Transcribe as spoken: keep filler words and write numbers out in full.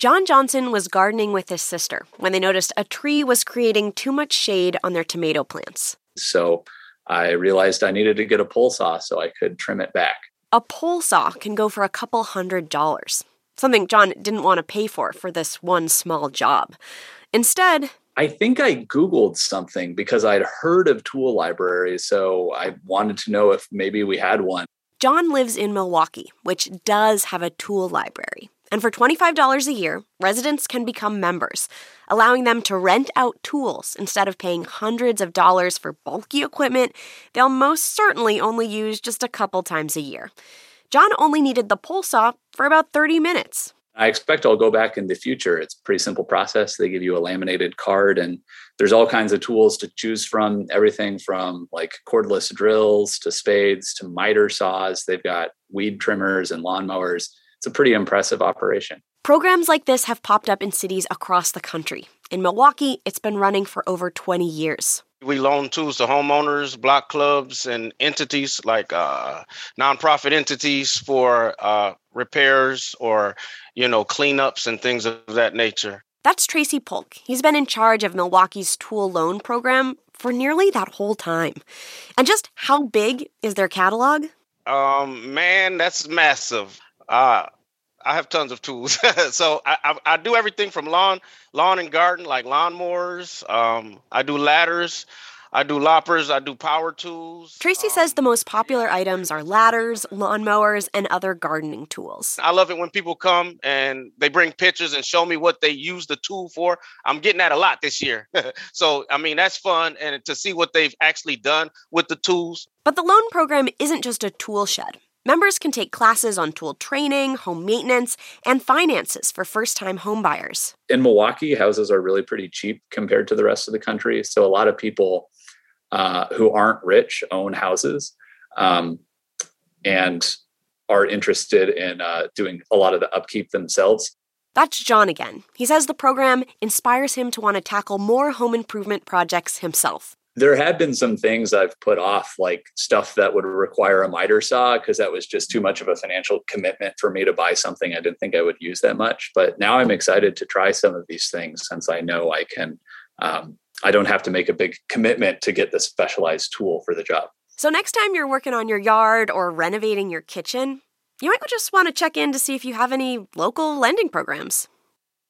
John Johnson was gardening with his sister when they noticed a tree was creating too much shade on their tomato plants. So I realized I needed to get a pole saw so I could trim it back. A pole saw can go for a couple hundred dollars, something John didn't want to pay for for this one small job. Instead, I think I Googled something because I'd heard of tool libraries, so I wanted to know if maybe we had one. John lives in Milwaukee, which does have a tool library. And for twenty-five dollars a year, residents can become members, allowing them to rent out tools instead of paying hundreds of dollars for bulky equipment they'll most certainly only use just a couple times a year. John only needed the pole saw for about thirty minutes. I expect I'll go back in the future. It's a pretty simple process. They give you a laminated card, and there's all kinds of tools to choose from, everything from like cordless drills to spades to miter saws. They've got weed trimmers and lawnmowers. It's a pretty impressive operation. Programs like this have popped up in cities across the country. In Milwaukee, it's been running for over twenty years. We loan tools to homeowners, block clubs, and entities like uh, nonprofit entities for uh, repairs or, you know, cleanups and things of that nature. That's Tracy Polk. He's been in charge of Milwaukee's tool loan program for nearly that whole time. And just how big is their catalog? Um, man, that's massive. Uh, I have tons of tools. so I, I, I do everything from lawn, lawn and garden, like lawnmowers. Um, I do ladders. I do loppers. I do power tools. Tracy um, says the most popular items are ladders, lawnmowers, and other gardening tools. I love it when people come and they bring pictures and show me what they use the tool for. I'm getting that a lot this year. so, I mean, that's fun. And to see what they've actually done with the tools. But the loan program isn't just a tool shed. Members can take classes on tool training, home maintenance, and finances for first-time homebuyers. In Milwaukee, houses are really pretty cheap compared to the rest of the country. So a lot of people uh, who aren't rich own houses um, and are interested in uh, doing a lot of the upkeep themselves. That's John again. He says the program inspires him to want to tackle more home improvement projects himself. There had been some things I've put off, like stuff that would require a miter saw, because that was just too much of a financial commitment for me to buy something I didn't think I would use that much. But now I'm excited to try some of these things since I know I can, um, I don't have to make a big commitment to get the specialized tool for the job. So next time you're working on your yard or renovating your kitchen, you might just want to check in to see if you have any local lending programs.